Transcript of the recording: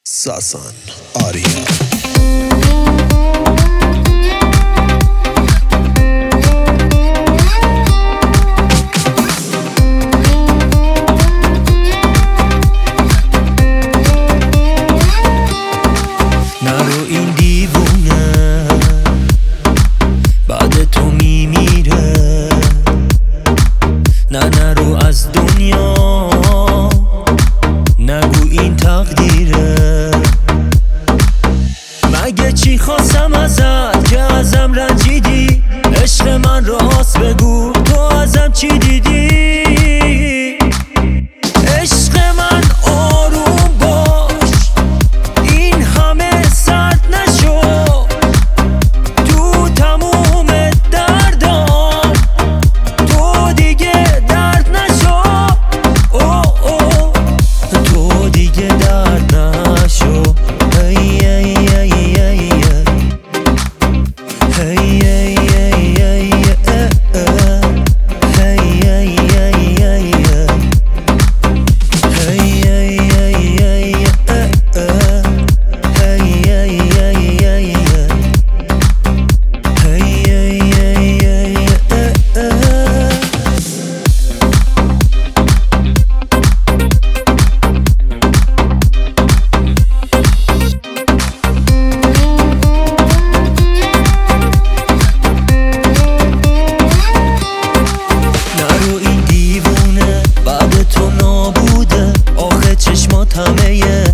ساسان آریا. نرو این دیوونه بعد تو میمیره، نرو از دنیا نگو این تقدیره. مگه چی خواستم ازت که ازم رنجیدی؟ عشق من راست بگو تو ازم چی دیدی؟ عشق من آروم باش، این همه سرد نشو، تو تموم دردام تو دیگه درد نشو. تو دیگه درد نشو. همه